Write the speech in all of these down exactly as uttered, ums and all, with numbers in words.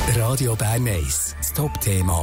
Radio Bern eins, das Top-Thema.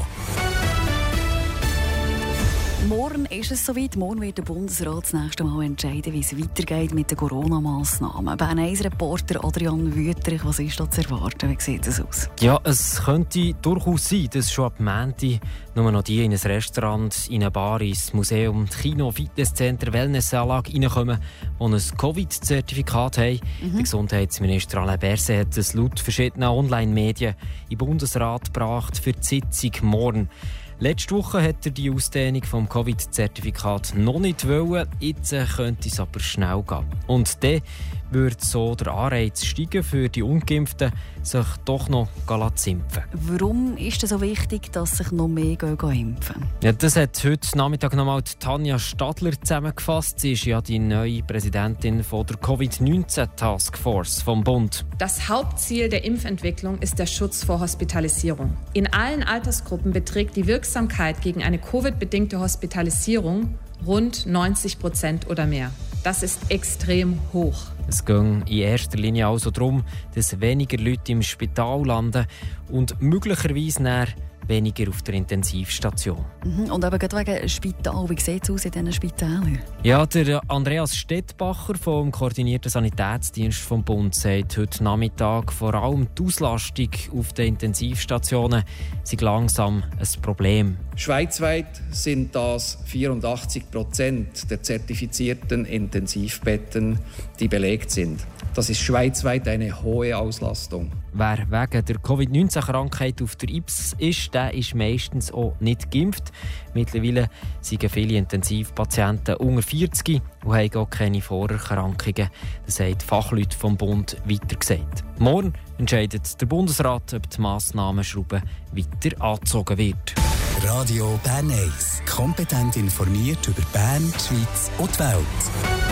Morgen ist es soweit. Morgen wird der Bundesrat das nächste Mal entscheiden, wie es weitergeht mit den Corona-Massnahmen. Bern eins Reporter Adrian Wüthrich, was ist da zu erwarten? Wie sieht es aus? Ja, es könnte durchaus sein, dass schon ab Montag nur noch die in ein Restaurant, in eine Bar, ins Museum, Kino, Fitnesscenter, Wellnessanlage reinkommen, die ein Covid-Zertifikat haben. Mhm. Der Gesundheitsminister Alain Berset hat es laut verschiedener Online-Medien im Bundesrat gebracht für die Sitzung morgen. Letzte Woche hat er die Ausdehnung vom Covid-Zertifikat noch nicht wollen. Jetzt könnte es aber schnell gehen. Und dann würde so der Anreiz steigen für die Ungeimpften, sich doch noch zu impfen. Warum ist es so wichtig, dass sich noch mehr impfen? Ja, das hat heute Nachmittag nochmal Tanja Stadler zusammengefasst. Sie ist ja die neue Präsidentin von der Covid neunzehn Taskforce vom Bund. Das Hauptziel der Impfentwicklung ist der Schutz vor Hospitalisierung. In allen Altersgruppen beträgt die Wirksamkeit gegen eine Covid-bedingte Hospitalisierung rund neunzig Prozent oder mehr. Das ist extrem hoch. Es ging in erster Linie also darum, dass weniger Leute im Spital landen und möglicherweise näher weniger auf der Intensivstation. Mhm. Und aber gerade wegen Spital, wie sieht es aus in diesen Spitälern? Ja, der Andreas Stettbacher vom Koordinierten Sanitätsdienst vom Bund sagt heute Nachmittag, vor allem die Auslastung auf den Intensivstationen sei langsam ein Problem. Schweizweit sind das vierundachtzig Prozent der zertifizierten Intensivbetten, die belegt sind. Das ist schweizweit eine hohe Auslastung. Wer wegen der Covid neunzehn Krankheit auf der I B S ist, der ist meistens auch nicht geimpft. Mittlerweile sind viele Intensivpatienten unter vierzig und haben auch keine Vorerkrankungen. Das haben die Fachleute vom Bund weiter gesagt. Morgen entscheidet der Bundesrat, ob die Massnahmenschraube weiter angezogen wird. Radio Bern eins. Kompetent informiert über Bern, die Schweiz und die Welt.